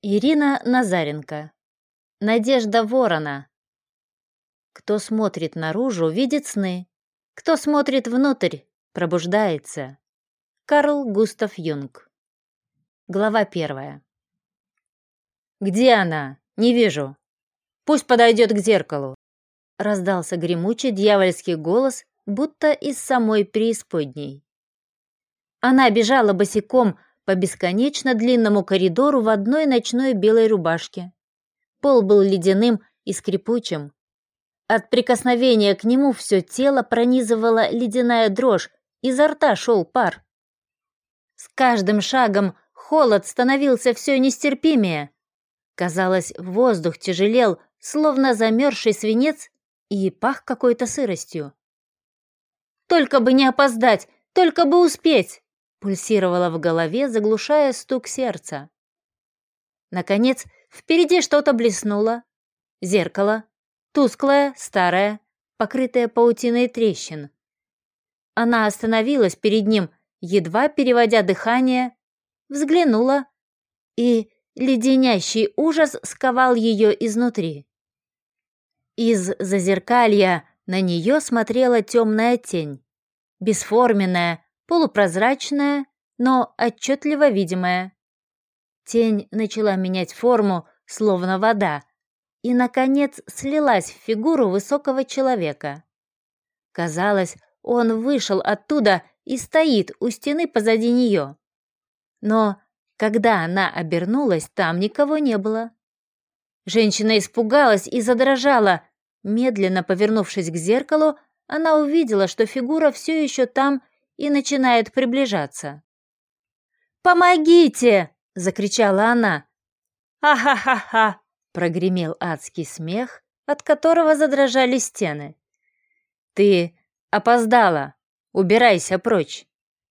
Ирина Назаренко. Надежда Ворона. Кто смотрит наружу, видит сны. Кто смотрит внутрь, пробуждается. Карл Густав Юнг. Глава 1. «Где она? Не вижу. Пусть подойдет к зеркалу», — раздался гремучий дьявольский голос, будто из самой преисподней. Она бежала босиком по бесконечно длинному коридору в одной ночной белой рубашке. Пол был ледяным и скрипучим. От прикосновения к нему все тело пронизывала ледяная дрожь, изо рта шел пар. С каждым шагом холод становился все нестерпимее. Казалось, воздух тяжелел, словно замерзший свинец, и пах какой-то сыростью. «Только бы не опоздать, только бы успеть!» пульсировало в голове, заглушая стук сердца. Наконец, впереди что-то блеснуло. Зеркало, тусклое, старое, покрытое паутиной трещин. Она остановилась перед ним, едва переводя дыхание, взглянула, и леденящий ужас сковал ее изнутри. Из зазеркалья на нее смотрела темная тень, бесформенная, полупрозрачная, но отчетливо видимая. Тень начала менять форму, словно вода, и, наконец, слилась в фигуру высокого человека. Казалось, он вышел оттуда и стоит у стены позади нее. Но когда она обернулась, там никого не было. Женщина испугалась и задрожала. Медленно повернувшись к зеркалу, она увидела, что фигура все еще там и начинает приближаться. «Помогите!» — закричала она. «Ха-ха-ха-ха!» — прогремел адский смех, от которого задрожали стены. «Ты опоздала! Убирайся прочь!»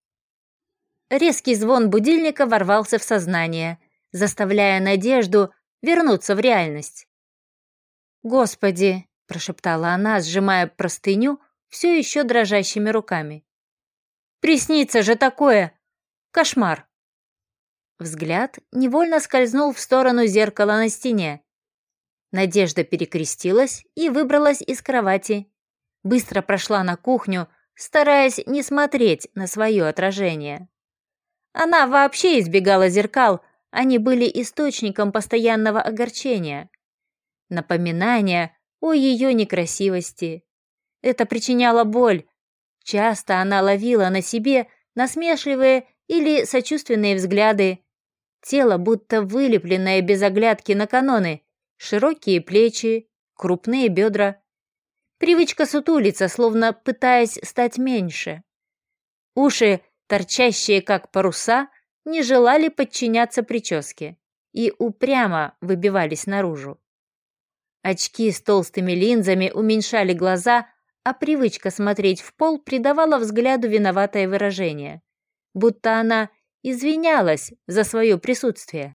Резкий звон будильника ворвался в сознание, заставляя Надежду вернуться в реальность. «Господи!» — прошептала она, сжимая простыню все еще дрожащими руками. «Приснится же такое! Кошмар!» Взгляд невольно скользнул в сторону зеркала на стене. Надежда перекрестилась и выбралась из кровати. Быстро прошла на кухню, стараясь не смотреть на свое отражение. Она вообще избегала зеркал, они были источником постоянного огорчения. Напоминания о ее некрасивости. Это причиняло боль. Часто она ловила на себе насмешливые или сочувственные взгляды. Тело будто вылепленное без оглядки на каноны, широкие плечи, крупные бедра. Привычка сутулиться, словно пытаясь стать меньше. Уши, торчащие как паруса, не желали подчиняться прическе и упрямо выбивались наружу. Очки с толстыми линзами уменьшали глаза, а привычка смотреть в пол придавала взгляду виноватое выражение, будто она извинялась за свое присутствие.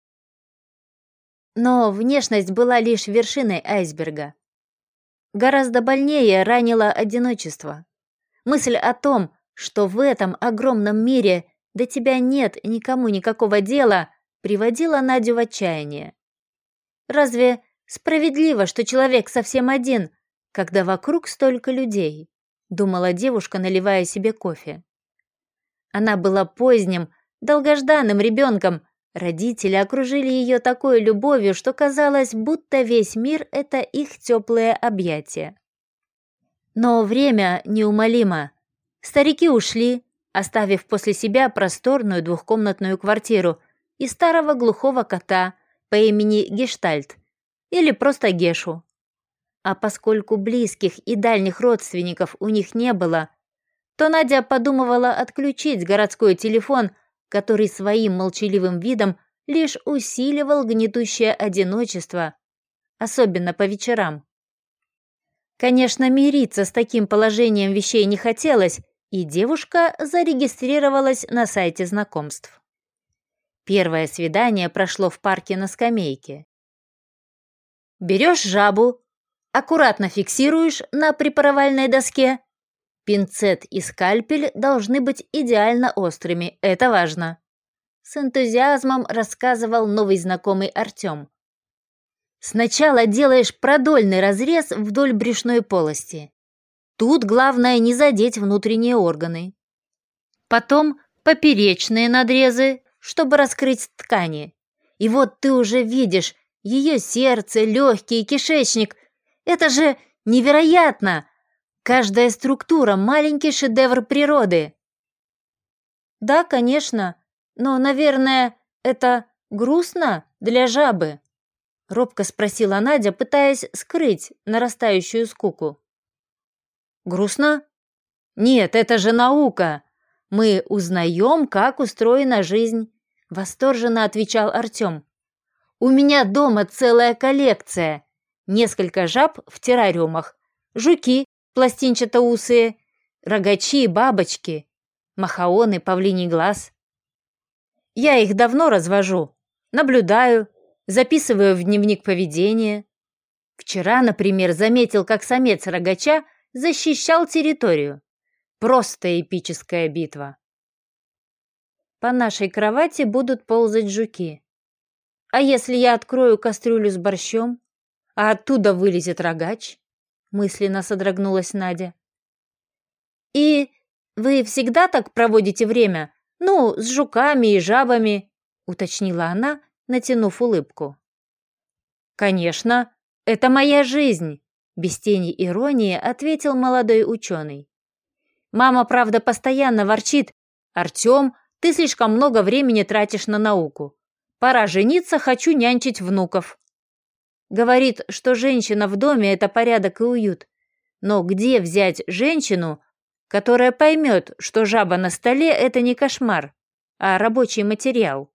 Но внешность была лишь вершиной айсберга. Гораздо больнее ранило одиночество. Мысль о том, что в этом огромном мире до тебя нет никому никакого дела, приводила Надю в отчаяние. Разве справедливо, что человек совсем один, когда вокруг столько людей? Думала девушка, наливая себе кофе. Она была поздним, долгожданным ребенком. Родители окружили ее такой любовью, что казалось, будто весь мир — это их теплые объятия. Но время неумолимо. Старики ушли, оставив после себя просторную двухкомнатную квартиру и старого глухого кота по имени Гештальт, или просто Гешу. А поскольку близких и дальних родственников у них не было, то Надя подумывала отключить городской телефон, который своим молчаливым видом лишь усиливал гнетущее одиночество, особенно по вечерам. Конечно, мириться с таким положением вещей не хотелось, и девушка зарегистрировалась на сайте знакомств. Первое свидание прошло в парке на скамейке. Берешь жабу, аккуратно фиксируешь на припаровальной доске. Пинцет и скальпель должны быть идеально острыми, это важно. с энтузиазмом рассказывал новый знакомый Артем. Сначала делаешь продольный разрез вдоль брюшной полости. Тут главное не задеть внутренние органы. Потом поперечные надрезы, чтобы раскрыть ткани. И вот ты уже видишь ее сердце, легкие, кишечник. Это же невероятно! Каждая структура — маленький шедевр природы. Да, конечно, но, наверное, это грустно для жабы, робко спросила Надя, пытаясь скрыть нарастающую скуку. Грустно? Нет, это же наука. Мы узнаем, как устроена жизнь, восторженно отвечал Артем. У меня дома целая коллекция. Несколько жаб в террариумах, жуки пластинчатоусые, рогачи и бабочки, махаоны, павлиний глаз. Я их давно развожу, наблюдаю, записываю в дневник поведения. Вчера, например, заметил, как самец рогача защищал территорию. Просто эпическая битва. По нашей кровати будут ползать жуки. А если я открою кастрюлю с борщом, а оттуда вылезет рогач? Мысленно содрогнулась Надя. И вы всегда так проводите время? Ну, с жуками и жабами, уточнила она, натянув улыбку. Конечно, это моя жизнь, без тени иронии ответил молодой ученый. Мама, правда, постоянно ворчит: «Артем, ты слишком много времени тратишь на науку. Пора жениться, хочу нянчить внуков». Говорит, что женщина в доме — это порядок и уют. Но где взять женщину, которая поймет, что жаба на столе — это не кошмар, а рабочий материал?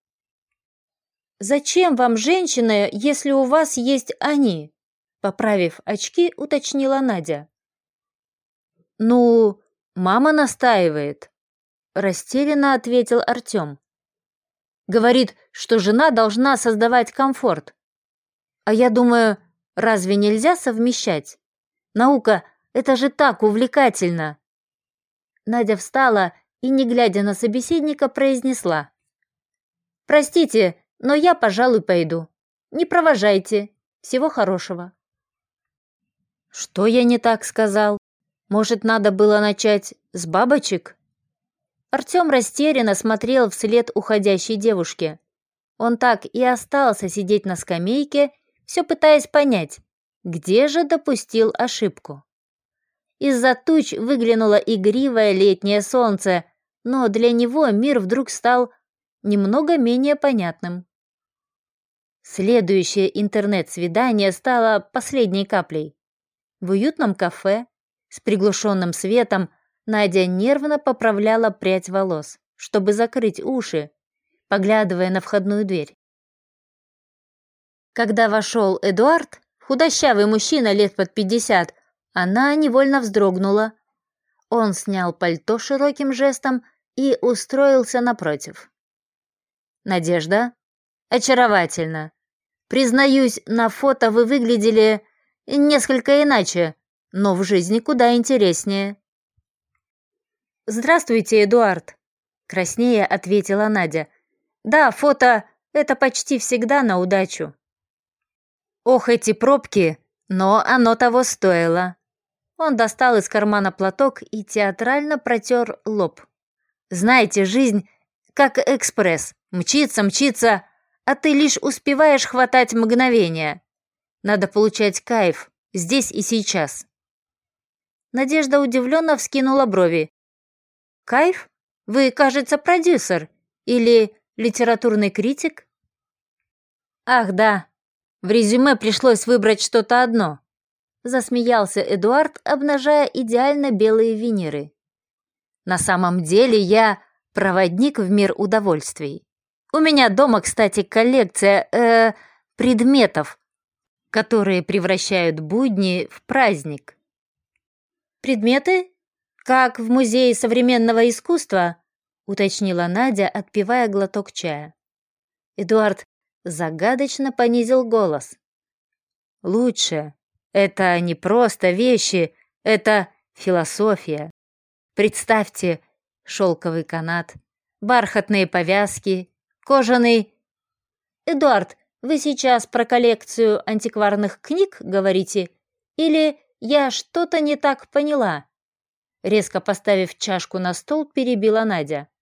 «Зачем вам женщина, если у вас есть они?» Поправив очки, уточнила Надя. «Ну, мама настаивает», — растерянно ответил Артем. «Говорит, что жена должна создавать комфорт. А я думаю, разве нельзя совмещать? Наука — это же так увлекательно!» Надя встала и, не глядя на собеседника, произнесла: «Простите, но я, пожалуй, пойду. Не провожайте. Всего хорошего». «Что я не так сказал? Может, надо было начать с бабочек?» Артем растерянно смотрел вслед уходящей девушке. Он так и остался сидеть на скамейке, все пытаясь понять, где же допустил ошибку. Из-за туч выглянуло игривое летнее солнце, но для него мир вдруг стал немного менее понятным. Следующее интернет-свидание стало последней каплей. В уютном кафе с приглушенным светом Надя нервно поправляла прядь волос, чтобы закрыть уши, поглядывая на входную дверь. Когда вошел Эдуард, худощавый мужчина лет под 50, она невольно вздрогнула. Он снял пальто широким жестом и устроился напротив. «Надежда? Очаровательно. Признаюсь, на фото вы выглядели несколько иначе, но в жизни куда интереснее». «Здравствуйте, Эдуард», — краснея ответила Надя. «Да, фото — это почти всегда на удачу». «Ох, эти пробки, но оно того стоило». Он достал из кармана платок и театрально протер лоб. «Знаете, жизнь как экспресс. Мчится, мчится, а ты лишь успеваешь хватать мгновения. Надо получать кайф здесь и сейчас». Надежда удивленно вскинула брови. «Кайф? Вы, кажется, продюсер или литературный критик?» «Ах, да. В резюме пришлось выбрать что-то одно», — засмеялся Эдуард, обнажая идеально белые виниры. «На самом деле я проводник в мир удовольствий. У меня дома, кстати, коллекция предметов, которые превращают будни в праздник». «Предметы? Как в Музее современного искусства?» — уточнила Надя, отпивая глоток чая. Эдуард загадочно понизил голос. «Лучше. Это не просто вещи, это философия. Представьте, шелковый канат, бархатные повязки, Кожаный... Эдуард, вы сейчас про коллекцию антикварных книг говорите? Или я что-то не так поняла?» Резко поставив чашку на стол, перебила Надя.